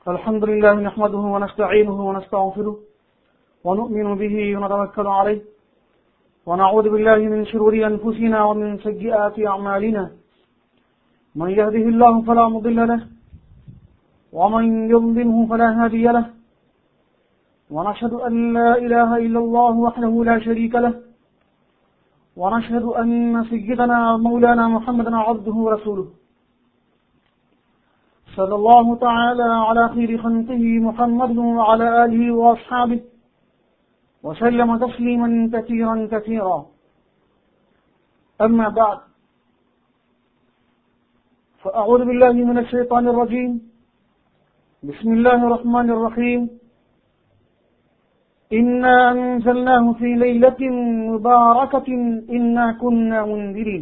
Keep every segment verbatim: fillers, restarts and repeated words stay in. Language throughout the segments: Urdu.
الحمد لله نحمده ونستعينه ونستغفره ونؤمن به ونتوكل عليه ونعوذ بالله من شرور أنفسنا ومن سيئات أعمالنا من يهده الله فلا مضل له ومن يضلله فلا هادي له ونشهد أن لا إله إلا الله وحده لا شريك له ونشهد أن سيدنا مولانا محمدا عبده ورسوله صلى الله تعالى على خير خلقه محمد وعلى آله وأصحابه وسلم تسليما كثيرا كثيرا. أما بعد فأعوذ بالله من الشيطان الرجيم. بسم الله الرحمن الرحيم. إنا أنزلناه في ليلة مباركة إنا كنا منذرين.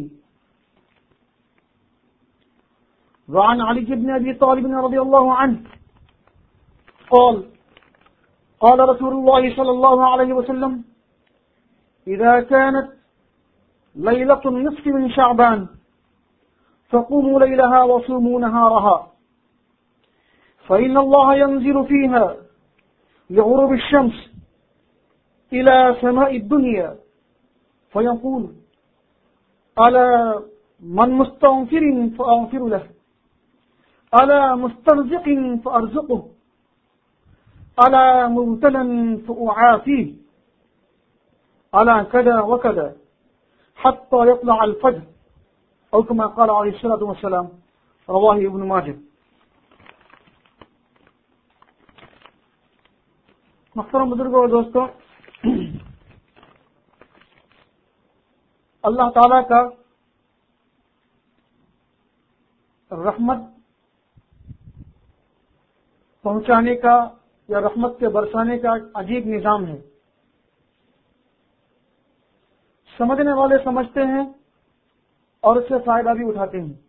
وعن علي بن أبي طالب رضي الله عنه قال قال رسول الله صلى الله عليه وسلم إذا كانت ليلة النصف من شعبان فقوموا ليلها وصوموا نهارها فإن الله ينزل فيها لغروب الشمس إلى سماء الدنيا فيقول ألا من مستغفر فأغفر له ألا مسترزق فأرزقه ألا مبتلا فأعافيه ألا كذا وكذا حتى يطلع الفجر أو كما قال عليه الصلاة والسلام. رواه ابن ماجه. محترم بزرگوں اور دوستوں، اللہ تعالی کا رحمت پہنچانے کا یا رحمت کے برسانے کا عجیب نظام ہے. سمجھنے والے سمجھتے ہیں اور اس سے فائدہ بھی اٹھاتے ہیں.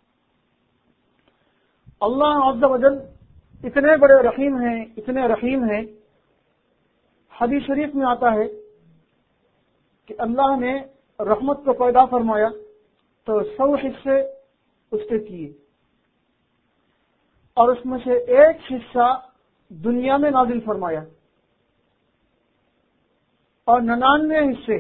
اللہ عز و جل اتنے بڑے رحیم ہیں اتنے رحیم ہیں حدیث شریف میں آتا ہے کہ اللہ نے رحمت کو پیدا فرمایا تو سو حصے اس کے کیے اور اس میں سے ایک حصہ دنیا میں نازل فرمایا اور ننانوے حصے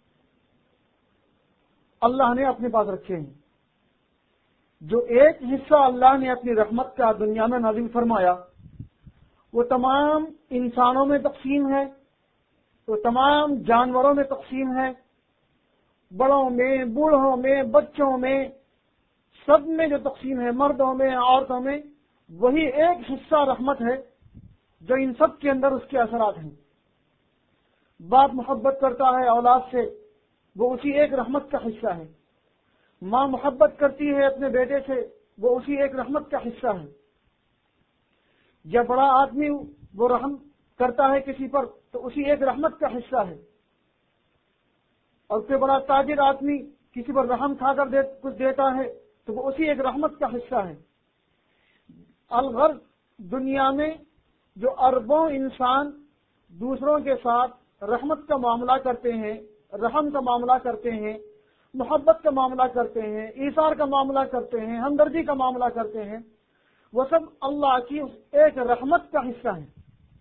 اللہ نے اپنے پاس رکھے ہیں. جو ایک حصہ اللہ نے اپنی رحمت کا دنیا میں نازل فرمایا وہ تمام انسانوں میں تقسیم ہے، وہ تمام جانوروں میں تقسیم ہے، بڑوں میں، بوڑھوں میں، بچوں میں، سب میں جو تقسیم ہے، مردوں میں، عورتوں میں، وہی ایک حصہ رحمت ہے جو ان سب کے اندر اس کے اثرات ہیں. باپ محبت کرتا ہے اولاد سے، وہ اسی ایک رحمت کا حصہ ہے. ماں محبت کرتی ہے اپنے بیٹے سے، وہ اسی ایک رحمت کا حصہ ہے. جب بڑا آدمی وہ رحم کرتا ہے کسی پر تو اسی ایک رحمت کا حصہ ہے. اور کوئی بڑا تاجر آدمی کسی پر رحم کھا کر دے, کچھ دیتا ہے تو وہ اسی ایک رحمت کا حصہ ہے. الغرض دنیا میں جو اربوں انسان دوسروں کے ساتھ رحمت کا معاملہ کرتے ہیں، رحم کا معاملہ کرتے ہیں، محبت کا معاملہ کرتے ہیں، ایثار کا معاملہ کرتے ہیں، ہمدردی کا معاملہ کرتے ہیں، وہ سب اللہ کی ایک رحمت کا حصہ ہے.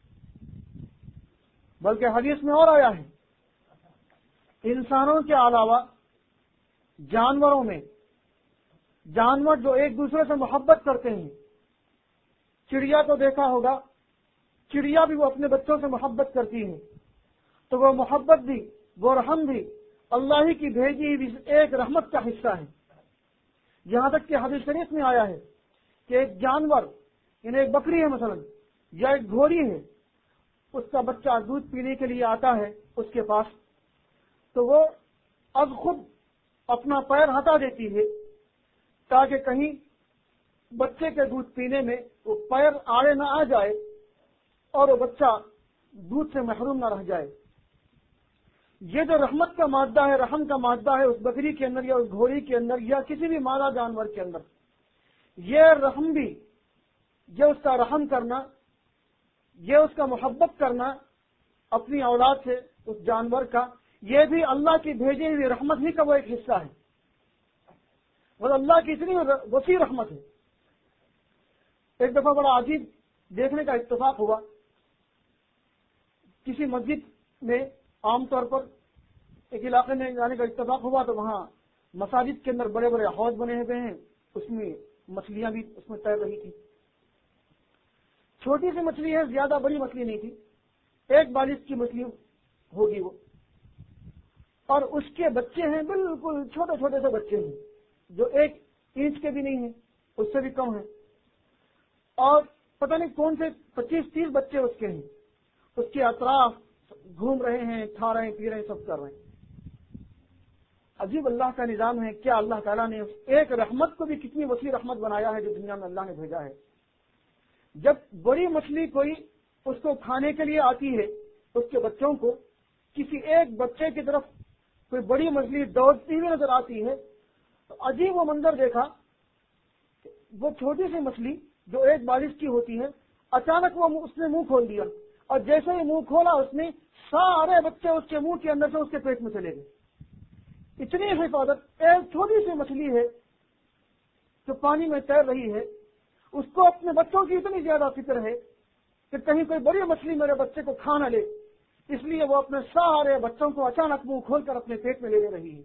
بلکہ حدیث میں اور آیا ہے انسانوں کے علاوہ جانوروں میں، جانور جو ایک دوسرے سے محبت کرتے ہیں، چڑیا کو دیکھا ہوگا، چڑیا بھی وہ اپنے بچوں سے محبت کرتی ہے، تو وہ محبت بھی، وہ رحم بھی اللہ ہی کی بھیجی بھی ایک رحمت کا حصہ ہے. یہاں تک کہ حدیث شریف میں آیا ہے کہ ایک جانور، یعنی ایک بکری ہے مثلا یا ایک گھوڑی ہے، اس کا بچہ دودھ پینے کے لیے آتا ہے اس کے پاس، تو وہ اب خود اپنا پیر ہٹا دیتی ہے تاکہ کہیں بچے کے دودھ پینے میں وہ پیر آڑے نہ آ جائے اور وہ بچہ دودھ سے محروم نہ رہ جائے. یہ جو رحمت کا مادہ ہے، رحم کا مادہ ہے اس بکری کے اندر یا اس گھوڑی کے اندر یا کسی بھی مادہ جانور کے اندر، یہ رحم بھی، یہ اس کا رحم کرنا، یہ اس کا محبت کرنا اپنی اولاد سے اس جانور کا، یہ بھی اللہ کی بھیجی ہوئی رحمت ہی کا وہ ایک حصہ ہے. اور اللہ کی اتنی وسیع رحمت ہے. ایک دفعہ بڑا عجیب دیکھنے کا اتفاق ہوا کسی مسجد میں، عام طور پر ایک علاقے میں جانے کا اتفاق ہوا تو وہاں مساجد کے اندر بڑے بڑے حوض بنے ہوئے ہیں، اس میں مچھلیاں بھی اس میں تیر رہی تھی. چھوٹی سی مچھلی ہے، زیادہ بڑی مچھلی نہیں تھی، ایک بالش کی مچھلی ہوگی وہ، اور اس کے بچے ہیں بالکل چھوٹے چھوٹے سے بچے ہیں جو ایک انچ کے بھی نہیں ہیں، اس سے بھی کم ہیں، اور پتہ نہیں کون سے پچیس تیس بچے اس کے ہیں. اس کے اطراف گھوم رہے ہیں، کھا رہے ہیں، پی رہے ہیں، سب کر رہے ہیں. عجیب اللہ کا نظام ہے. کیا اللہ تعالیٰ نے اس ایک رحمت کو بھی کتنی وسیع رحمت بنایا ہے جو دنیا میں اللہ نے بھیجا ہے. جب بڑی مچھلی کوئی اس کو کھانے کے لیے آتی ہے، اس کے بچوں کو، کسی ایک بچے کی طرف کوئی بڑی مچھلی دوڑتی ہوئی نظر آتی ہے تو عجیب وہ منظر دیکھا. وہ چھوٹی سی مچھلی جو ایک بالش کی ہوتی ہے، اچانک وہ اس نے منہ کھول دیا، اور جیسے ہی منہ کھولا اس نے سارے بچے اس کے منہ کے اندر سے اس کے پیٹ میں چلے گئے. اتنی حفاظت. ایک چھوٹی سی مچھلی ہے جو پانی میں تیر رہی ہے، اس کو اپنے بچوں کی اتنی زیادہ فکر ہے کہ کہیں کوئی بڑی مچھلی میرے بچے کو کھا نہ لے، اس لیے وہ اپنے سارے بچوں کو اچانک منہ کھول کر اپنے پیٹ میں لے لے رہی ہے.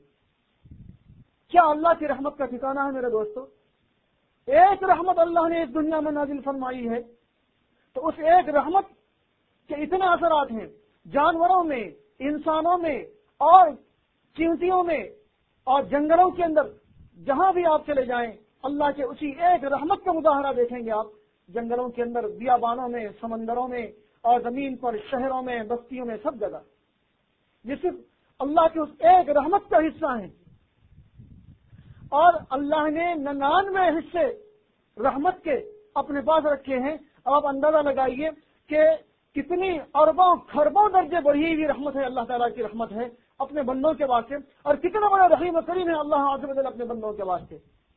کیا اللہ کی رحمت کا ٹھکانہ ہے میرے دوستو؟ ایک رحمت اللہ نے اس دنیا میں نازل فرمائی ہے تو اس ایک رحمت کے اتنے اثرات ہیں جانوروں میں، انسانوں میں، اور چیونٹیوں میں، اور جنگلوں کے اندر. جہاں بھی آپ چلے جائیں اللہ کے اسی ایک رحمت کا مظاہرہ دیکھیں گے آپ. جنگلوں کے اندر، بیابانوں میں، سمندروں میں، اور زمین پر، شہروں میں، بستیوں میں، سب جگہ یہ صرف اللہ کے اس ایک رحمت کا حصہ ہیں. اور اللہ نے ننانوے حصے رحمت کے اپنے پاس رکھے ہیں. اب آپ اندازہ لگائیے کہ کتنی اربوں کھربوں درجے بڑھی ہوئی رحمت ہے، اللہ تعالیٰ کی رحمت ہے اپنے بندوں کے واسطے. اور کتنا بڑا رحیم و کریم ہے اللہ عز و جل اپنے بندوں کے واسطے.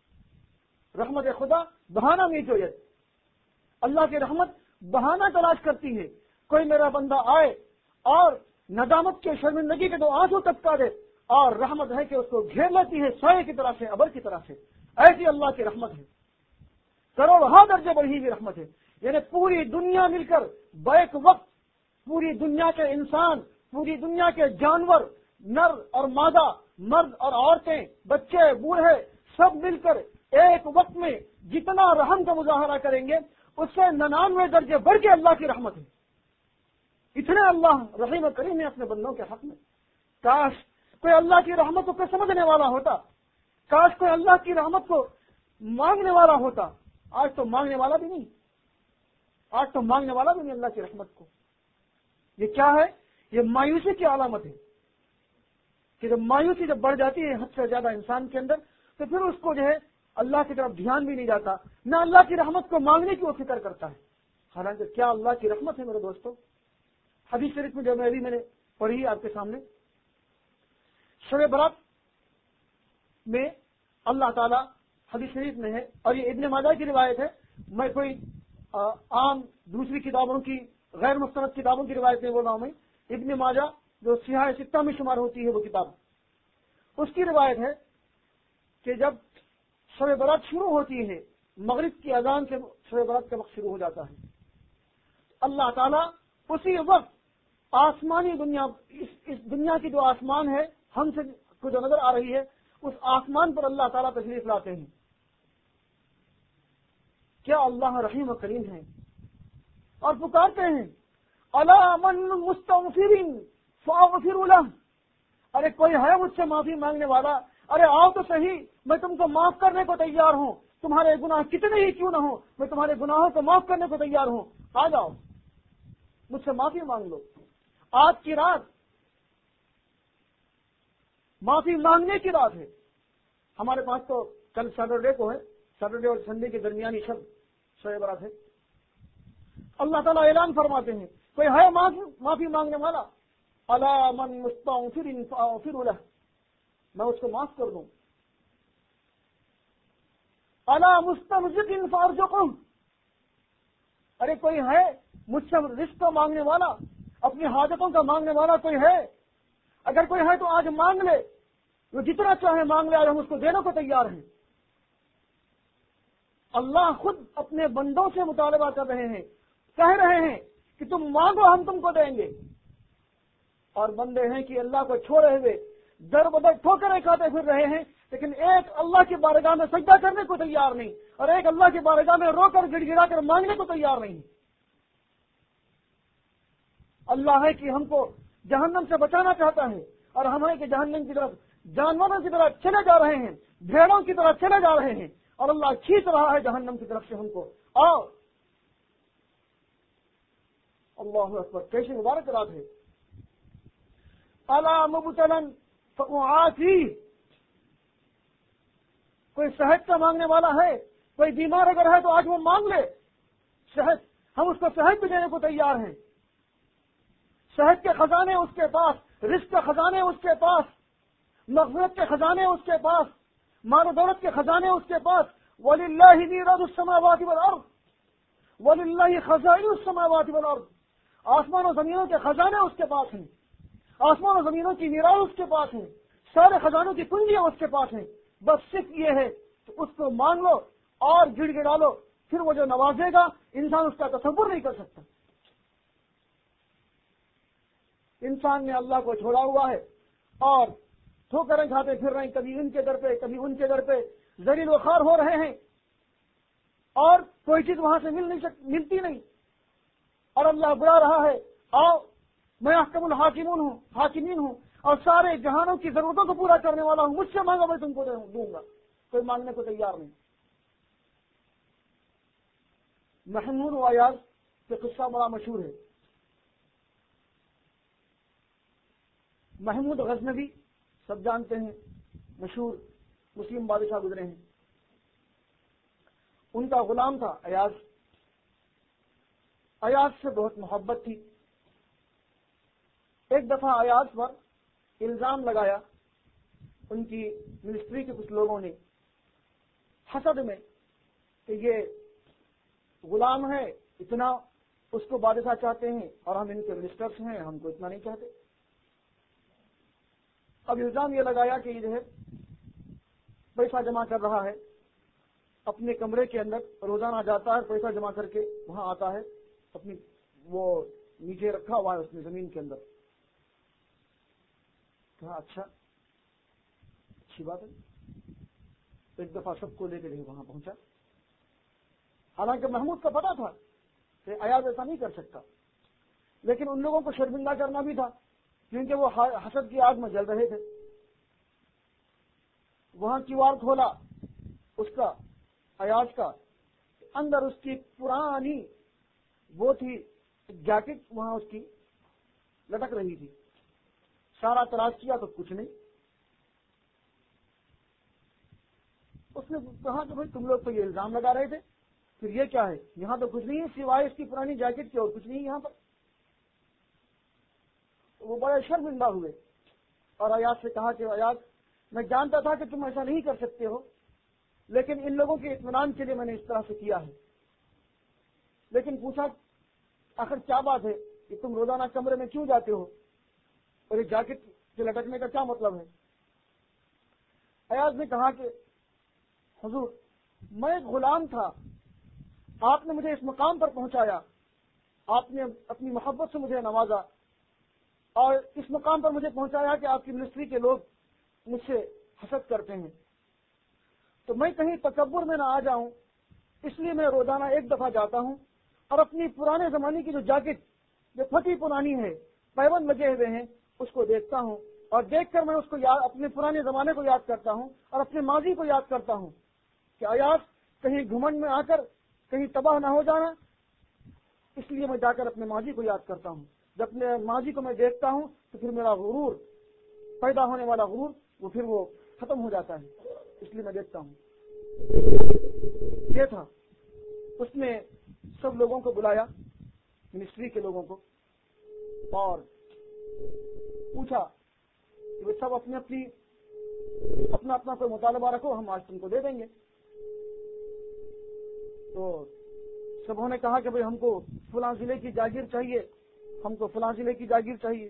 رحمت خدا بہانہ نہیں چاہیے. اللہ کی رحمت بہانہ تلاش کرتی ہے. کوئی میرا بندہ آئے اور ندامت کے، شرمندگی کے دو آنسو ٹپکا دے، اور رحمت ہے کہ اس کو گھیر لیتی ہے سائے کی طرح سے، ابر کی طرح سے. ایسی اللہ کی رحمت ہے. کروڑوں درجے بڑھی ہوئی رحمت ہے. یعنی پوری دنیا مل کر بیک وقت، پوری دنیا کے انسان، پوری دنیا کے جانور، نر اور مادہ، مرد اور عورتیں، بچے، بوڑھے، سب مل کر ایک وقت میں جتنا رحم کا مظاہرہ کریں گے اس سے ننانوے درجے بڑھ کے اللہ کی رحمت ہے. اتنے اللہ رحیم و کریم ہے اپنے بندوں کے حق میں. کاش کوئی اللہ کی رحمت کو سمجھنے والا ہوتا، کاش کوئی اللہ کی رحمت کو مانگنے والا ہوتا. آج تو مانگنے والا بھی نہیں، آج تو مانگنے والا بھی نہیں اللہ کی رحمت کو. یہ کیا ہے؟ یہ مایوسی کی علامت ہے کہ جب مایوسی جب بڑھ جاتی ہے حد سے زیادہ انسان کے اندر، تو پھر اس کو جو ہے اللہ کی طرف دھیان بھی نہیں جاتا، نہ اللہ کی رحمت کو مانگنے کی وہ فکر کرتا ہے. حالانکہ کیا اللہ کی رحمت ہے میرے دوستوں. حدیث شریف میں جو میں ابھی میں نے پڑھی آپ کے سامنے، شب برات میں اللہ تعالیٰ، حدیث شریف میں ہے اور یہ ابن ماجہ کی روایت ہے، میں کوئی عام دوسری کتابوں کی، غیر مستند کتابوں کی روایت نہیں بول رہا ہوں. میں ابن ماجہ جو سیاہ ستہ میں شمار ہوتی ہے وہ کتاب، اس کی روایت ہے کہ جب شب برات شروع ہوتی ہے، مغرب کی اذان سے شب برات کا وقت شروع ہو جاتا ہے، اللہ تعالیٰ اسی وقت آسمانی دنیا، اس, اس دنیا کی جو آسمان ہے ہم سے کو جو نظر آ رہی ہے، اس آسمان پر اللہ تعالیٰ تشریف لاتے ہیں. کیا اللہ رحیم و کریم ہے، اور پکارتے ہیں الا من مستغفر فاغفر له. ارے کوئی ہے مجھ سے معافی مانگنے والا؟ ارے آؤ تو صحیح، میں تم کو معاف کرنے کو تیار ہوں. تمہارے گناہ کتنے ہی کیوں نہ ہوں، میں تمہارے گناہوں کو معاف کرنے کو تیار ہوں. آ جاؤ، مجھ سے معافی مانگ لو. آج کی رات معافی مانگنے کی رات ہے. ہمارے پاس تو کل سیٹرڈے کو ہے، سیٹرڈے اور سنڈے کے درمیانی شب شب برات ہے. اللہ تعالیٰ اعلان فرماتے ہیں کوئی ہے معافی مانگنے والا؟ الا من مستغفر فاغفر له، میں اس کو معاف کر دوں. الا مستمسک فارزقه، ارے کوئی ہے مجھ سے رزق کا مانگنے والا، اپنی حاجتوں کا مانگنے والا کوئی ہے؟ اگر کوئی ہے تو آج مانگ لے، وہ جتنا چاہے مانگ لے، آج ہم اس کو دینے کو تیار ہیں. اللہ خود اپنے بندوں سے مطالبہ کر رہے ہیں کہہ رہے ہیں کہ تم مانگو ہم تم کو دیں گے، اور بندے ہیں کہ اللہ کو چھوڑے ہوئے در بدر ٹھوکریں کھاتے پھر رہے ہیں، لیکن ایک اللہ کی بارگاہ میں سجدہ کرنے کو تیار نہیں، اور ایک اللہ کی بارگاہ میں رو کر گڑ گڑا کر مانگنے کو تیار نہیں۔ اللہ ہے کہ ہم کو جہنم سے بچانا چاہتا ہے، اور ہم ہیں کہ جہنم کی طرف جانوروں کی طرح چلے جا رہے ہیں، بھیڑوں کی طرح چلے جا رہے ہیں، اور اللہ کھینچ رہا ہے جہنم کی طرف سے ہم کو۔ آؤ اللہ اکبر، کیسی مبارک رات ہے۔ الا مبتلن فعافی، کوئی صحت کا مانگنے والا ہے، کوئی بیمار اگر ہے تو آج وہ مانگ لے صحت، ہم اس کو صحت بھی دینے کو تیار ہیں۔ صحت کے خزانے اس کے پاس، رزق کے خزانے اس کے پاس، مغفرت کے خزانے اس کے پاس، مال و دولت کے خزانے اس کے پاس۔ وَلِلَّهِ مِيرَاثُ السَّمَاوَاتِ وَالْأَرْضِ وَلِلَّهِ خَزَائِنُ السَّمَاوَاتِ وَالْأَرْضِ، آسمان و زمینوں کے خزانے اس کے پاس ہیں، آسمان و زمینوں کی میراث اس کے پاس ہیں، سارے خزانوں کی کنجیاں اس کے پاس ہیں۔ بس صرف یہ ہے کہ اس کو مان لو اور گڑ گڑا لو، پھر وہ جو نوازے گا انسان اس کا تصور نہیں کر سکتا۔ انسان نے اللہ کو چھوڑا ہوا ہے اور ٹھوکریں کھاتے پھر رہے ہیں، کبھی ان کے در پہ کبھی ان کے در پہ ذلیل و خوار ہو رہے ہیں، اور کوئی چیز وہاں سے مل نہیں سک ملتی نہیں، اور اللہ بلا رہا ہے آؤ میں احکم الحاکمون ہوں حاکمین ہوں، اور سارے جہانوں کی ضرورتوں کو پورا کرنے والا ہوں، مجھ سے مانگا میں تم کو دوں گا۔ کوئی مانگنے کو تیار نہیں۔ محمود و ایاز کا قصہ بڑا مشہور ہے۔ محمود غزنوی سب جانتے ہیں، مشہور مسلم بادشاہ گزرے ہیں۔ ان کا غلام تھا ایاز، ایاز سے بہت محبت تھی۔ ایک دفعہ ایاز پر الزام لگایا ان کی منسٹری کے کچھ لوگوں نے حسد میں کہ یہ غلام ہے اتنا اس کو بادشاہ چاہتے ہیں، اور ہم ان کے منسٹرس ہیں ہم کو اتنا نہیں چاہتے۔ اب الزام یہ لگایا کہ یہ جو ہے پیسہ جمع کر رہا ہے، اپنے کمرے کے اندر روزانہ جاتا ہے، پیسہ جمع کر کے وہاں آتا ہے، اپنی وہ نیچے رکھا ہوا ہے اس نے زمین کے اندر۔ کہا اچھا اچھی بات ہے۔ ایک دفعہ سب کو لے کے وہاں پہنچا، حالانکہ محمود کا پتا تھا کہ ایاز ایسا نہیں کر سکتا، لیکن ان لوگوں کو شرمندہ کرنا بھی تھا کیونکہ وہ حسد کی آگ میں جل رہے تھے۔ وہاں کیوار کھولا اس کا ایاز کا، اندر اس کی پرانی وہ تھی جیکٹ وہاں اس کی لٹک رہی تھی۔ سارا تلاش کیا تو کچھ نہیں۔ اس نے کہا کہ بھائی تم لوگ تو یہ الزام لگا رہے تھے، پھر یہ کیا ہے؟ یہاں تو کچھ نہیں ہے سوائے اس کی پرانی جیکٹ کے، اور کچھ نہیں یہاں پر۔ وہ بڑے شرمندہ ہوئے اور ایاز سے کہا کہ ایاز میں جانتا تھا کہ تم ایسا نہیں کر سکتے ہو، لیکن ان لوگوں کے اطمینان کے لیے میں نے اس طرح سے کیا ہے۔ لیکن پوچھا آخر کیا بات ہے کہ تم روزانہ کمرے میں کیوں جاتے ہو، اور یہ جیکٹ کے لٹکنے کا کیا مطلب ہے؟ ایاز نے کہا کہ حضور میں ایک غلام تھا، آپ نے مجھے اس مقام پر پہنچایا، آپ نے اپنی محبت سے مجھے نوازا اور اس مقام پر مجھے پہنچایا کہ آپ کی منسٹری کے لوگ مجھ سے حسد کرتے ہیں، تو میں کہیں تکبر میں نہ آ جاؤں اس لیے میں روزانہ ایک دفعہ جاتا ہوں اور اپنی پرانے زمانے کی جو جیکٹ جو پھٹی پرانی ہے، پیبند لگے ہوئے ہیں، اس کو دیکھتا ہوں، اور دیکھ کر میں اس کو یاد اپنے پرانے زمانے کو یاد کرتا ہوں اور اپنے ماضی کو یاد کرتا ہوں کہ ایاز کہیں گھمنڈ میں آ کر کہیں تباہ نہ ہو جانا، اس لیے میں جا کر اپنے ماضی کو یاد کرتا ہوں۔ جب اپنے ماضی کو میں دیکھتا ہوں تو پھر میرا غرور، پیدا ہونے والا غرور، وہ پھر وہ ختم ہو جاتا ہے، اس لیے میں دیکھتا ہوں۔ یہ تھا، اس نے سب لوگوں کو بلایا، منسٹری کے لوگوں کو، اور پوچھا کہ وہ سب اپنے اپنی اپنا اپنا کوئی مطالبہ رکھو، ہم آج تم کو دے دیں گے۔ تو سبوں نے کہا کہ بھئی ہم کو فلاں ضلع کی جاگیر چاہیے، ہم کو فلاں ضلع کی جاگیر چاہیے۔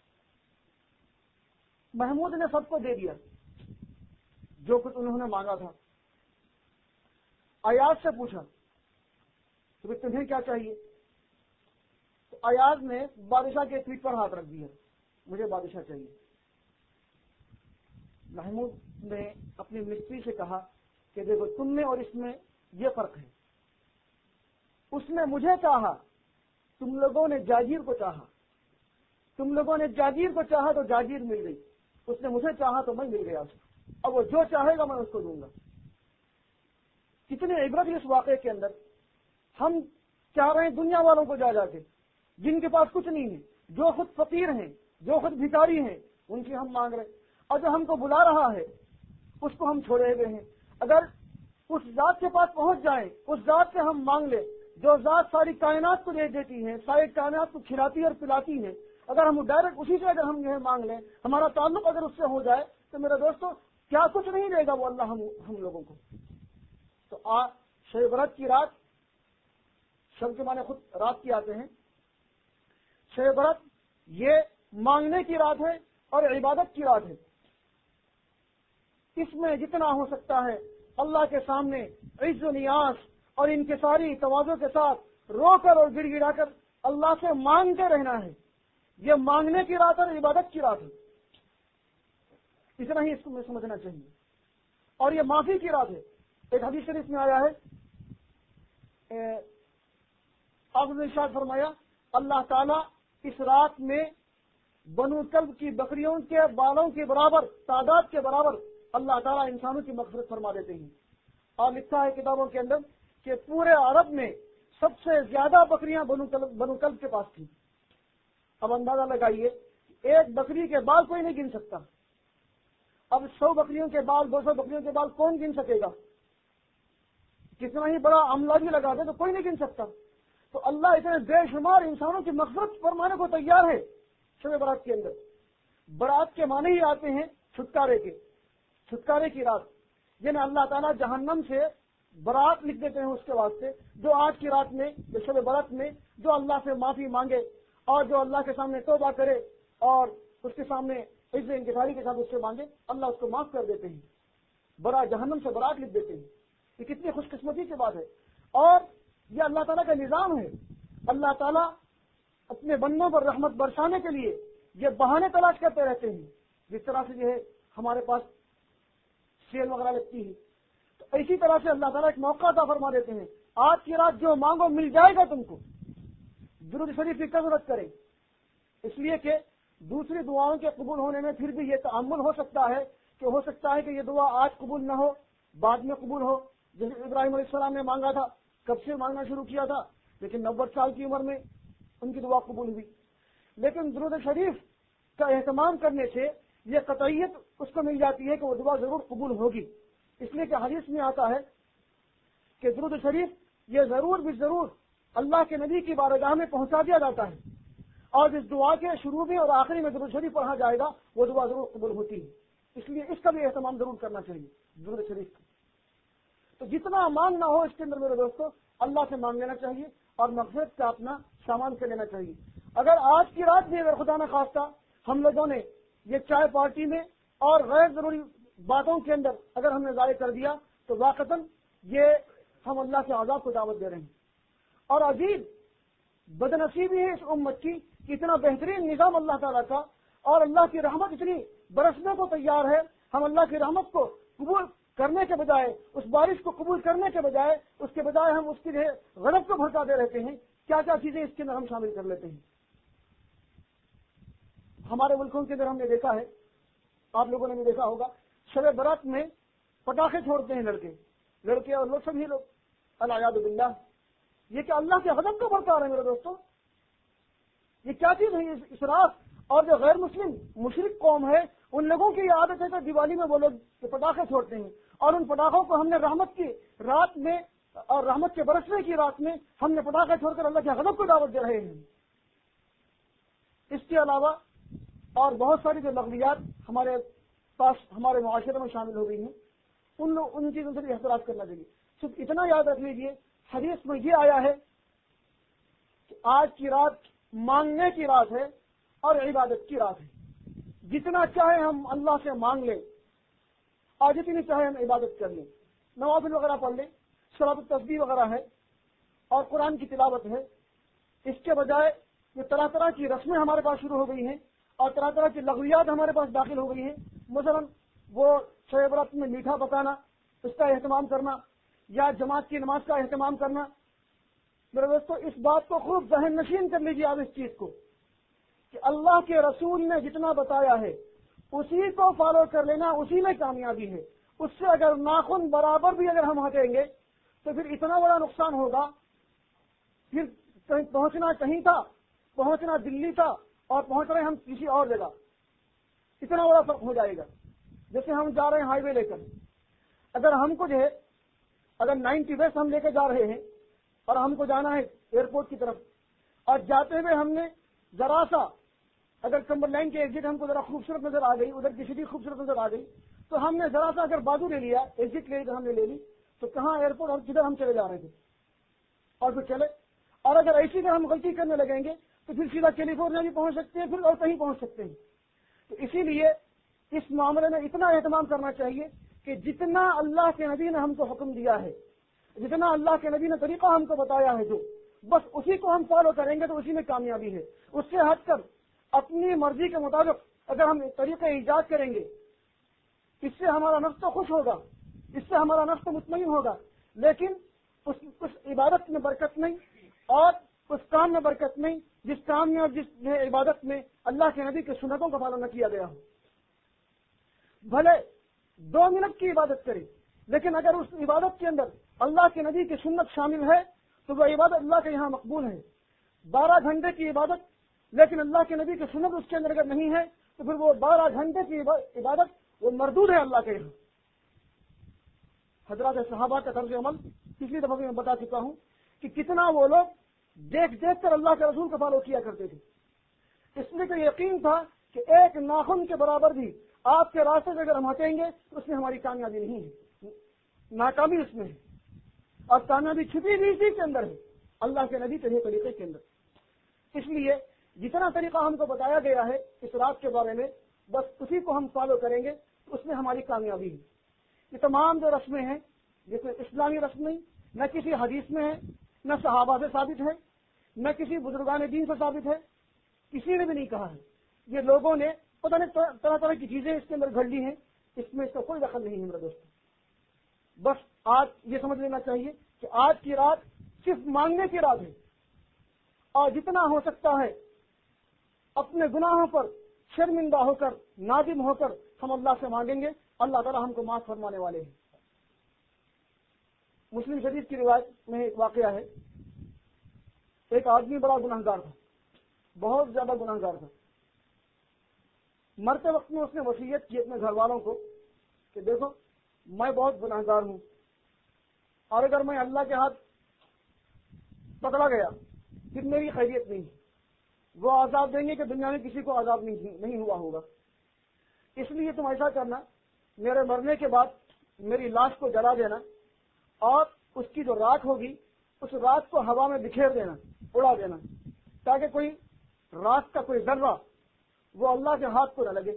محمود نے سب کو دے دیا جو کچھ انہوں نے مانگا تھا۔ ایاز سے پوچھا کہ تمہیں کیا چاہیے؟ ایاز نے بادشاہ کے پیٹھ پر ہاتھ رکھ دیا، مجھے بادشاہ چاہیے۔ محمود نے اپنی مستری سے کہا کہ دیکھو تم میں اور اس میں یہ فرق ہے، اس نے مجھے چاہا، تم لوگوں نے جاگیر کو چاہا، تم لوگوں نے جاگیر کو چاہا تو جاگیر مل گئی، اس نے مجھے چاہا تو میں مل گیا اس کو، اب وہ جو چاہے گا میں اس کو دوں گا۔ کتنے عبرت اس واقعے کے اندر، ہم چاہ رہے ہیں دنیا والوں کو جا جا کے جن کے پاس کچھ نہیں ہے، جو خود فقیر ہیں، جو خود بھکاری ہیں، ان کی ہم مانگ رہے ہیں، اور جو ہم کو بلا رہا ہے اس کو ہم چھوڑے ہوئے ہیں۔ اگر اس ذات کے پاس پہنچ جائیں، اس ذات سے ہم مانگ لیں جو ذات ساری کائنات کو دے دیتی ہے، ساری کائنات کو کھلاتی اور پلاتی ہے، اگر ہم ڈائریکٹ اسی سے اگر ہم یہ مانگ لیں، ہمارا تعلق اگر اس سے ہو جائے تو میرے دوستو کیا کچھ نہیں دے گا وہ اللہ ہم ہم لوگوں کو۔ تو آج شب برات کی رات، شب کے معنی خود رات کی آتے ہیں، شب برات یہ مانگنے کی رات ہے اور عبادت کی رات ہے۔ اس میں جتنا ہو سکتا ہے اللہ کے سامنے عز و نیاز اور ان کے ساری تواضع کے ساتھ رو کر اور گڑ گڑا کر اللہ سے مانگتے رہنا ہے۔ یہ مانگنے کی رات اور عبادت کی رات ہے، اتنا ہی اس کو میں سمجھنا چاہیے۔ اور یہ معافی کی رات ہے۔ ایک حدیث شریف میں آیا ہے، آپ نے ارشاد فرمایا اللہ تعالیٰ اس رات میں بنو کلب کی بکریوں کے بالوں کے برابر، تعداد کے برابر اللہ تعالیٰ انسانوں کی مغفرت فرما دیتے ہیں۔ اور لکھا ہے کتابوں کے اندر کہ پورے عرب میں سب سے زیادہ بکریاں بنو کلب بنو کلب کے پاس تھیں۔ اب اندازہ لگائیے، ایک بکری کے بال کوئی نہیں گن سکتا، اب سو بکریوں کے بال، دو سو بکریوں کے بال کون گن سکے گا؟ کتنا ہی بڑا عملہ بھی لگا دے تو کوئی نہیں گن سکتا۔ تو اللہ اتنے بے شمار انسانوں کی مغفرت فرمانے کو تیار ہے شب برات کے اندر۔ برات کے معنی ہی آتے ہیں چھٹکارے کے، چھٹکارے کی رات، یعنی اللہ تعالیٰ جہنم سے برات لکھ دیتے ہیں اس کے واسطے جو آج کی رات میں، جو شب برات میں جو اللہ سے معافی مانگے اور جو اللہ کے سامنے توبہ کرے اور اس کے سامنے عز و انکساری کے ساتھ اس سے مانگے، اللہ اس کو معاف کر دیتے ہیں، برا جہنم سے برات لکھ دیتے ہیں۔ یہ کتنی خوش قسمتی کی بات ہے، اور یہ اللہ تعالیٰ کا نظام ہے۔ اللہ تعالیٰ اپنے بندوں پر رحمت برسانے کے لیے یہ بہانے تلاش کرتے رہتے ہیں، جس طرح سے یہ ہمارے پاس سیل وغیرہ لگتی ہے، تو اسی طرح سے اللہ تعالیٰ ایک موقع عطا فرما دیتے ہیں، آج کی رات جو مانگو مل جائے گا تم کو۔ درود شریف کی کثرت کریں، اس لیے کہ دوسری دعاؤں کے قبول ہونے میں پھر بھی یہ تعامل ہو سکتا ہے کہ ہو سکتا ہے کہ یہ دعا آج قبول نہ ہو، بعد میں قبول ہو۔ جیسے ابراہیم علیہ السلام نے مانگا تھا، کب سے مانگنا شروع کیا تھا، لیکن نوے سال کی عمر میں ان کی دعا قبول ہوئی۔ لیکن درود شریف کا اہتمام کرنے سے یہ قطعیت اس کو مل جاتی ہے کہ وہ دعا ضرور قبول ہوگی، اس لیے کہ حدیث میں آتا ہے کہ درود شریف یہ ضرور بھی ضرور اللہ کے نبی کی بارگاہ میں پہنچا دیا جاتا ہے، اور جس دعا کے شروع میں اور آخری میں درود شریف پڑھا جائے گا وہ دعا ضرور قبول ہوتی ہے، اس لیے اس کا بھی اہتمام ضرور کرنا چاہیے درود شریف کا۔ تو جتنا مانگنا ہو اس کے اندر میرے دوستوں اللہ سے مانگ لینا چاہیے اور مغفرت کا اپنا سامان کر لینا چاہیے۔ اگر آج کی رات بھی اگر خدا نہ خواستہ ہم لوگوں نے یہ چائے پارٹی میں اور غیر ضروری باتوں کے اندر اگر ہم نے ضائع کر دیا تو واقعتاً یہ ہم اللہ کے عذاب کو دعوت دے رہے ہیں۔ اور عجیب بدنصیبی ہے اس امت کی کہ اتنا بہترین نظام اللہ تعالیٰ کا اور اللہ کی رحمت اتنی برسنے کو تیار ہے، ہم اللہ کی رحمت کو قبول کرنے کے بجائے، اس بارش کو قبول کرنے کے بجائے اس کے بجائے ہم اس کی غلط کو بھڑکا دے رہتے ہیں۔ کیا کیا چیزیں اس کے اندر ہم شامل کر لیتے ہیں۔ ہمارے ملکوں کے اندر ہم نے دیکھا ہے، آپ لوگوں نے بھی دیکھا ہوگا، شب برات میں پٹاخے چھوڑتے ہیں لڑکے لڑکے اور لوگ سبھی لوگ، العیاذ باللہ۔ یہ کہ اللہ کے غضب کو بھڑکا رہے ہیں میرے دوستوں، یہ کیا چیز ہے؟ یہ اسراف۔ اور جو غیر مسلم مشرک قوم ہے ان لوگوں کی یہ عادت ہے کہ دیوالی میں وہ لوگ پٹاخے چھوڑتے ہیں، اور ان پٹاخوں کو ہم نے رحمت کی رات میں اور رحمت کے برسنے کی رات میں ہم نے پٹاخے چھوڑ کر اللہ کے غضب کو دعوت دے رہے ہیں۔ اس کے علاوہ اور بہت ساری جو لغویات ہمارے پاس ہمارے معاشرے میں شامل ہو گئی ہیں، ان لوگ ان چیزوں سے بھی احتراز کرنا چاہیے۔ صرف اتنا یاد رکھ لیجئے، حدیث میں یہ آیا ہے کہ آج کی رات مانگنے کی رات ہے اور عبادت کی رات ہے۔ جتنا چاہے ہم اللہ سے مانگ لیں اور جتنی چاہے ہم عبادت کر لیں، نوافل وغیرہ پڑھ لیں، صلاۃ التسبیح وغیرہ ہے اور قرآن کی تلاوت ہے۔ اس کے بجائے یہ طرح طرح کی رسمیں ہمارے پاس شروع ہو گئی ہیں اور طرح طرح کی لغویات ہمارے پاس داخل ہو گئی ہیں. مثلا وہ شب برات میں میٹھا پکانا، اس کا اہتمام کرنا، یا جماعت کی نماز کا اہتمام کرنا. میرے دوستو، اس بات کو خوب ذہن نشین کر لیجیے آپ اس چیز کو کہ اللہ کے رسول نے جتنا بتایا ہے اسی کو فالو کر لینا، اسی میں کامیابی ہے. اس سے اگر ناخن برابر بھی اگر ہم ہٹیں گے تو پھر اتنا بڑا نقصان ہوگا. پھر کہیں پہنچنا کہیں تھا، پہنچنا دلی تھا اور پہنچ رہے ہم کسی اور جگہ. اتنا بڑا فرق ہو جائے گا. جیسے ہم جا رہے ہیں ہائی وے لے کر، اگر ہم کو جو ہے اگر نائنٹی ویسٹ ہم لے کے جا رہے ہیں اور ہم کو جانا ہے ایئرپورٹ کی طرف، اور جاتے ہوئے ہم نے ذرا سا اگر کمبر لائن کے ایگزٹ ہم کو ذرا خوبصورت نظر آ گئی، ادھر کی سٹی خوبصورت نظر آ گئی، تو ہم نے ذرا سا اگر بازو لے لیا، ایگزٹ لے ہم نے لے لی، تو کہاں ایئرپورٹ اور کدھر ہم چلے جا رہے تھے اور پھر چلے. اور اگر ایسی میں ہم غلطی کرنے لگیں گے تو پھر سیدھا کیلیفورنیا بھی پہنچ سکتے ہیں، پھر اور کہیں پہنچ سکتے ہیں. تو اسی لیے اس معاملے میں اتنا اہتمام کرنا چاہیے کہ جتنا اللہ کے نبی نے ہم کو حکم دیا ہے، جتنا اللہ کے نبی نے طریقہ ہم کو بتایا ہے، جو بس اسی کو ہم فالو کریں گے تو اسی میں کامیابی ہے. اس سے ہٹ کر اپنی مرضی کے مطابق اگر ہم طریقے ایجاد کریں گے، اس سے ہمارا نفس تو خوش ہوگا، اس سے ہمارا نفس تو مطمئن ہوگا، لیکن اس, اس عبادت میں برکت نہیں اور اس کام میں برکت نہیں جس کام میں اور جس عبادت میں اللہ کے نبی کے سنتوں کا پالن نہ کیا گیا ہو. بھلے دو منٹ کی عبادت کرے، لیکن اگر اس عبادت کے اندر اللہ کے نبی کی سنت شامل ہے تو وہ عبادت اللہ کے یہاں مقبول ہے. بارہ گھنٹے کی عبادت لیکن اللہ کے نبی کی سنت اس کے اندر اگر نہیں ہے تو پھر وہ بارہ گھنٹے کی عبادت وہ مردود ہے اللہ کے یہاں. حضرات صحابہ کا طرز عمل پچھلی دفعہ میں بتا چکا ہوں کہ کتنا وہ لوگ دیکھ دیکھ کر اللہ کے رسول کا فالو کیا کرتے تھے. اس لیے کہ یقین تھا کہ ایک ناخن کے برابر بھی آپ کے راستے سے اگر ہم ہٹیں گے تو اس میں ہماری کامیابی نہیں ہے، ناکامی اس میں ہے، اور کامیابی چھپی بھی اسی کے اندر ہے، اللہ کے نبی کے طریقے کے اندر. اس لیے جتنا طریقہ ہم کو بتایا گیا ہے اس رات کے بارے میں، بس اسی کو ہم فالو کریں گے تو اس میں ہماری کامیابی ہے. یہ تمام جو رسمیں ہیں، جیسے اسلامی رسمیں نہ کسی حدیث میں ہے، نہ صحابہ سے ثابت ہے، نہ کسی بزرگان دین سے ثابت ہے، کسی نے بھی نہیں کہا ہے. یہ لوگوں نے پتہ نہیں طرح طرح کی چیزیں اس کے اندر گھڑ لی ہیں، اس میں اس کا کوئی دخل نہیں ہے میرے دوستوں. بس آج یہ سمجھ لینا چاہیے کہ آج کی رات صرف مانگنے کی رات ہے، اور جتنا ہو سکتا ہے اپنے گناہوں پر شرمندہ ہو کر، نادم ہو کر ہم اللہ سے مانگیں گے. اللہ تعالیٰ ہم کو معاف فرمانے والے ہیں. مسلم شریف کی روایت میں ایک واقعہ ہے. ایک آدمی بڑا گناہ گار تھا، بہت زیادہ گناہ گار تھا. مرتے وقت میں اس نے وصیت کی اپنے گھر والوں کو کہ دیکھو میں بہت گناہ گار ہوں، اور اگر میں اللہ کے ہاتھ پکڑا گیا پھر میری خیریت نہیں. وہ عذاب دیں گے کہ دنیا میں کسی کو عذاب نہیں, نہیں ہوا ہوگا. اس لیے تم ایسا کرنا، میرے مرنے کے بعد میری لاش کو جلا دینا اور اس کی جو راکھ ہوگی اس راکھ کو ہوا میں بکھیر دینا، اڑا دینا، تاکہ کوئی راکھ کا کوئی ذرہ وہ اللہ کے ہاتھ کو نہ لگے.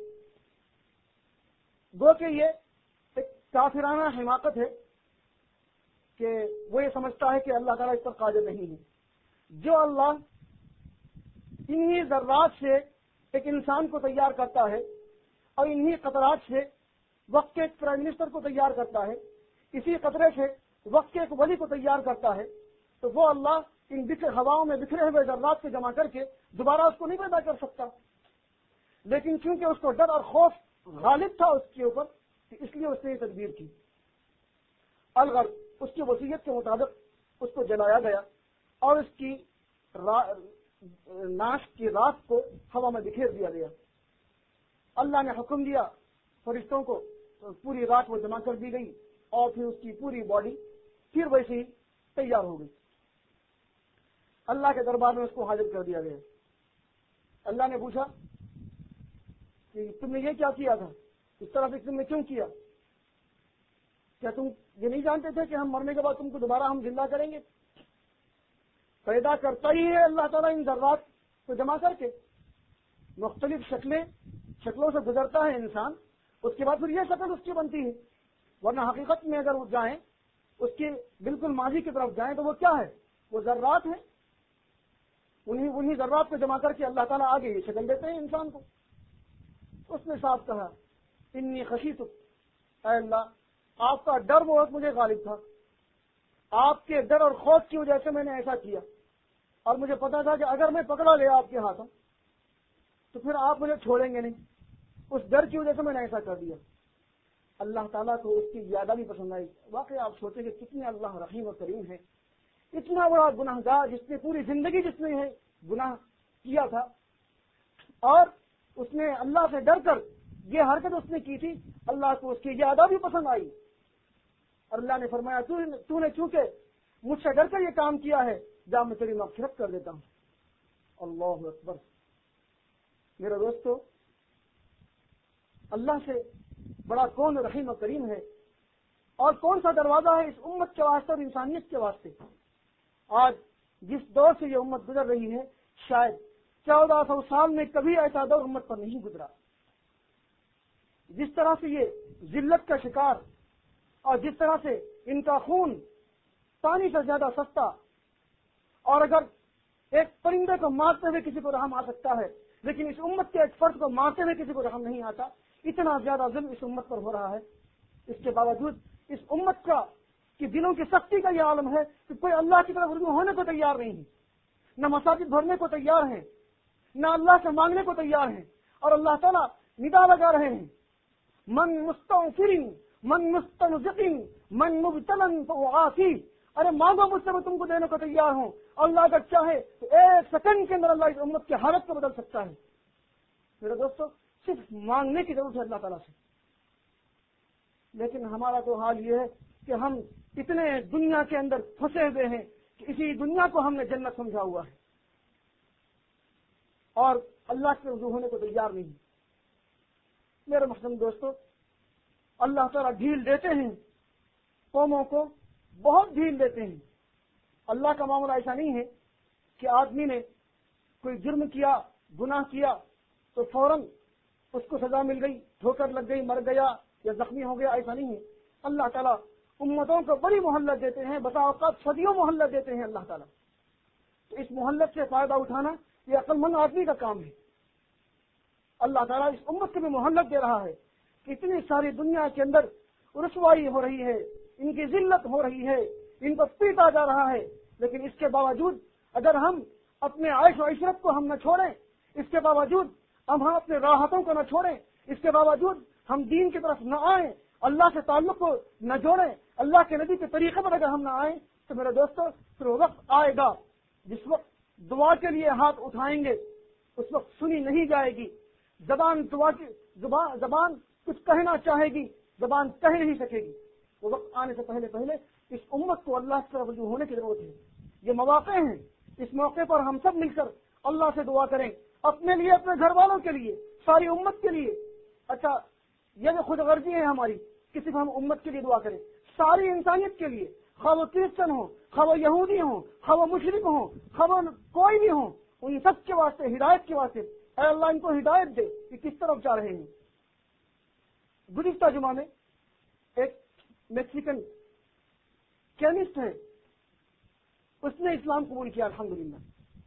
گو کہ یہ ایک کافرانہ حماقت ہے کہ وہ یہ سمجھتا ہے کہ اللہ تعالیٰ اس پر قادر نہیں ہے. جو اللہ انہی ذرات سے ایک انسان کو تیار کرتا ہے اور انہی قطرات سے وقت کے ایک پرائم منسٹر کو تیار کرتا ہے، اسی قطرے سے وقت کے ایک ولی کو تیار کرتا ہے، تو وہ اللہ ان بکھر ہواؤں میں بکھرے ہوئے ذرات کو جمع کر کے دوبارہ اس کو نہیں پیدا کر سکتا. لیکن چونکہ اس کو ڈر اور خوف غالب تھا اس کے اوپر، اس لیے اس نے یہ تدبیر کی. الغرض اس کی وصیت کے مطابق اس کو جلایا گیا اور اس کی را... ناش کی رات کو ہوا میں بکھیر دیا گیا. اللہ نے حکم دیا فرشتوں کو، پوری رات وہ جمع کر دی گئی اور پھر اس کی پوری باڈی پھر ویسے ہی تیار ہو گئی. اللہ کے دربار میں اس کو حاضر کر دیا گیا. اللہ نے پوچھا کہ تم نے یہ کیا کیا تھا، اس طرح سے تم نے کیوں کیا؟ کیا تم یہ نہیں جانتے تھے کہ ہم مرنے کے بعد تم کو دوبارہ ہم زندہ کریں گے؟ پیدا کرتا ہی ہے اللہ تعالیٰ ان ذرات کو جمع کر کے. مختلف شکلیں شکلوں سے گزرتا ہے انسان، اس کے بعد پھر یہ شکل اس کی بنتی ہے. ورنہ حقیقت میں اگر وہ جائیں اس کی بالکل ماضی کی طرف جائیں تو وہ کیا ہے؟ وہ ذرات ہیں. انہیں انہیں ذرات کو جمع کر کے اللہ تعالیٰ آگے یہ شکل دیتے ہیں انسان کو. اس نے صاف کہا انی خشیت، اے اللہ آپ کا ڈر بہت مجھے غالب تھا، آپ کے ڈر اور خوف کی وجہ سے میں نے ایسا کیا، اور مجھے پتا تھا کہ اگر میں پکڑا لیا آپ کے ہاتھوں تو پھر آپ مجھے چھوڑیں گے نہیں، اس ڈر کی وجہ سے میں نے ایسا کر دیا. اللہ تعالیٰ کو اس کی زیادہ بھی پسند آئی. واقعی آپ سوچیں کہ کتنے اللہ رحیم و کریم ہے. اتنا بڑا گناہ گار جس نے پوری زندگی جس نے ہے گناہ کیا تھا، اور اس نے اللہ سے ڈر کر یہ حرکت اس نے کی تھی، اللہ کو اس کی زیادہ بھی پسند آئی. اور اللہ نے فرمایا تو نے چونکہ مجھ سے ڈر کر یہ کام کیا ہے، جا میں تیری مغفرت کر دیتا ہوں. اللہ اکبر. میرے دوستو، اللہ سے بڑا کون رحیم و کریم ہے، اور کون سا دروازہ ہے اس امت کے واسطے اور انسانیت کے واسطے. آج جس دور سے یہ امت گزر رہی ہے، شاید چودہ سو سال میں کبھی ایسا دور امت پر نہیں گزرا. جس طرح سے یہ ذلت کا شکار، اور جس طرح سے ان کا خون پانی سے زیادہ سستا، اور اگر ایک پرندے کو مارتے ہوئے کسی کو رحم آ سکتا ہے، لیکن اس امت کے ایک فرد کو مارتے ہوئے کسی کو رحم نہیں آتا، اتنا زیادہ ظلم اس امت پر ہو رہا ہے. اس کے باوجود اس امت کا کہ دلوں کی سختی کا یہ عالم ہے کہ کوئی اللہ کی طرف رجوع ہونے کو تیار نہیں ہے، نہ مساجد بھرنے کو تیار ہیں، نہ اللہ سے مانگنے کو تیار ہیں. اور اللہ تعالیٰ ندا لگا رہے ہیں، من مستغفر من مستنزق من مبتلا فعافی. ارے مانگو مجھ سے میں تم کو دینے کو تیار ہوں. اللہ اگر چاہے تو ایک سیکنڈ کے اندر اللہ اس امت کی حالت کو بدل سکتا ہے. میرے دوستو، صرف مانگنے کی ضرورت ہے اللہ تعالیٰ سے. لیکن ہمارا تو حال یہ ہے کہ ہم اتنے دنیا کے اندر پھنسے ہوئے ہیں کہ اسی دنیا کو ہم نے جنت سمجھا ہوا ہے، اور اللہ کے رجوع ہونے کو تیار نہیں. میرے محترم دوستو، اللہ تعالیٰ ڈھیل دیتے ہیں قوموں کو، بہت ڈھیل دیتے ہیں. اللہ کا معاملہ ایسا نہیں ہے کہ آدمی نے کوئی جرم کیا، گناہ کیا تو فوراً اس کو سزا مل گئی، ٹھوکر لگ گئی، مر گیا یا زخمی ہو گیا. ایسا نہیں ہے. اللہ تعالیٰ امتوں کو بڑی مہلت دیتے ہیں، بسا اوقات صدیوں مہلت دیتے ہیں اللہ تعالیٰ. تو اس مہلت سے فائدہ اٹھانا یہ عقل مند آدمی کا کام ہے. اللہ تعالیٰ اس امت کو بھی مہلت دے رہا ہے کہ اتنی ساری دنیا کے اندر رسوائی ہو رہی ہے، ان کی ذلت ہو رہی ہے، ان کو پیٹا جا رہا ہے، لیکن اس کے باوجود اگر ہم اپنے عیش و عشرت کو ہم نہ چھوڑیں، اس کے باوجود ہم ہم اپنے راحتوں کو نہ چھوڑیں، اس کے باوجود ہم دین کی طرف نہ آئیں، اللہ سے تعلق کو نہ جوڑیں، اللہ کے نبی کے طریقے پر اگر ہم نہ آئیں، تو میرے دوستو پھر وہ وقت آئے گا جس وقت دعا کے لیے ہاتھ اٹھائیں گے اس وقت سنی نہیں جائے گی. زبان دعا کی زبان زبان کچھ کہنا چاہے گی، زبان کہہ نہیں سکے گی. وہ وقت آنے سے پہلے پہلے اس امت کو اللہ کی طرف رجوع ہونے کی ضرورت ہے. یہ مواقع ہیں، اس موقع پر ہم سب مل کر اللہ سے دعا کریں، اپنے لیے، اپنے گھر والوں کے لیے، ساری امت کے لیے. اچھا، یہ جو خود غرضی ہے ہماری، کسی کو ہم امت کے لیے دعا کریں، ساری انسانیت کے لیے، خواہ وہ کرسچن ہوں، خواہ وہ یہودی ہوں، خواہ وہ مشرک ہوں، خواہ وہ کوئی بھی ہوں، ان سب کے واسطے، ہدایت کے واسطے اے اللہ ان کو ہدایت دے کہ کس طرف جا رہے ہیں. گزشتہ جمعہ میں ایک میکسیکن کیمسٹ ہے، اس نے اسلام قبول کیا الحمدللہ،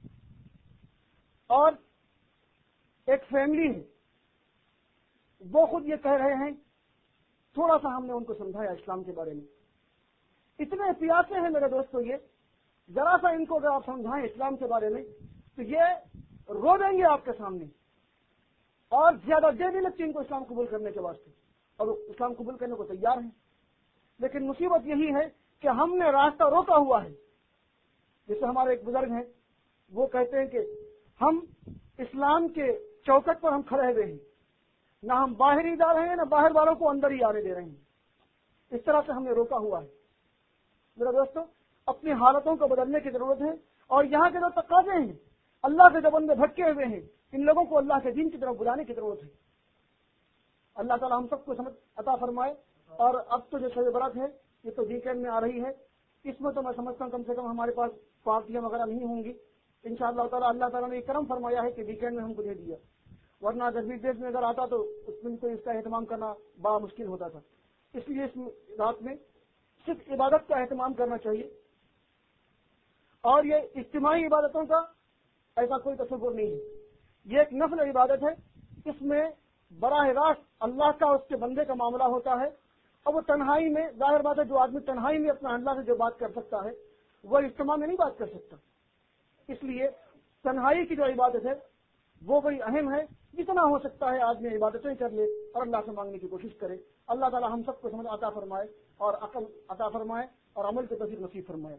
اور ایک فیملی ہے، وہ خود یہ کہہ رہے ہیں، تھوڑا سا ہم نے ان کو سمجھایا اسلام کے بارے میں. اتنے پیاسے ہیں میرے دوستو، یہ ذرا سا ان کو اگر آپ سمجھائیں اسلام کے بارے میں تو یہ رو دیں گے آپ کے سامنے، اور زیادہ دیر نہیں لگتی ان کو اسلام قبول کرنے کے واسطے، اور وہ اسلام قبول کرنے کو تیار ہیں. لیکن مصیبت یہی ہے کہ ہم نے راستہ روکا ہوا ہے. جیسے ہمارے ایک بزرگ ہیں، وہ کہتے ہیں کہ ہم اسلام کے چوکٹ پر ہم کھڑے ہوئے ہیں، نہ ہم باہر ہی جا رہے ہیں، نہ باہر والوں کو اندر ہی آنے دے رہے ہیں. اس طرح سے ہم نے روکا ہوا ہے. میرا دوستو، اپنی حالتوں کو بدلنے کی ضرورت ہے، اور یہاں کے جو تقاضے ہیں، اللہ کے جو بندے بھٹکے ہوئے ہیں، ان لوگوں کو اللہ کے دین کی طرف بلانے کی ضرورت ہے. اللہ تعالیٰ ہم سب کو سمجھ عطا فرمائے. اور اب تو جو شب برات ہے یہ تو ویکینڈ میں آ رہی ہے، اس میں تو میں سمجھتا ہوں کم سے کم ہمارے پاس پارٹیاں وغیرہ نہیں ہوں گی. انشاءاللہ تعالیٰ اللہ تعالیٰ نے یہ کرم فرمایا ہے کہ ویکینڈ میں ہم کو دے دیا، ورنہ اگر ویک ڈیز میں اگر آتا تو اس دن کو اس کا اہتمام کرنا بڑا مشکل ہوتا تھا. اس لیے اس رات میں صرف عبادت کا اہتمام کرنا چاہیے، اور یہ اجتماعی عبادتوں کا ایسا کوئی تصور نہیں ہے. یہ ایک نفل عبادت ہے. اس میں براہ راست اللہ کا اس کے بندے کا معاملہ ہوتا ہے. اور وہ تنہائی میں، ظاہر بات ہے جو آدمی تنہائی میں اپنا اللہ سے جو بات کر سکتا ہے وہ اجتماع میں نہیں بات کر سکتا. اس لیے تنہائی کی جو عبادت ہے وہ بڑی اہم ہے. جتنا ہو سکتا ہے آدمی عبادتیں کر لے اور اللہ سے مانگنے کی کوشش کرے. اللہ تعالی ہم سب کو سمجھ عطا فرمائے اور عقل عطا فرمائے اور عمل کی توفیق نصیب فرمائے.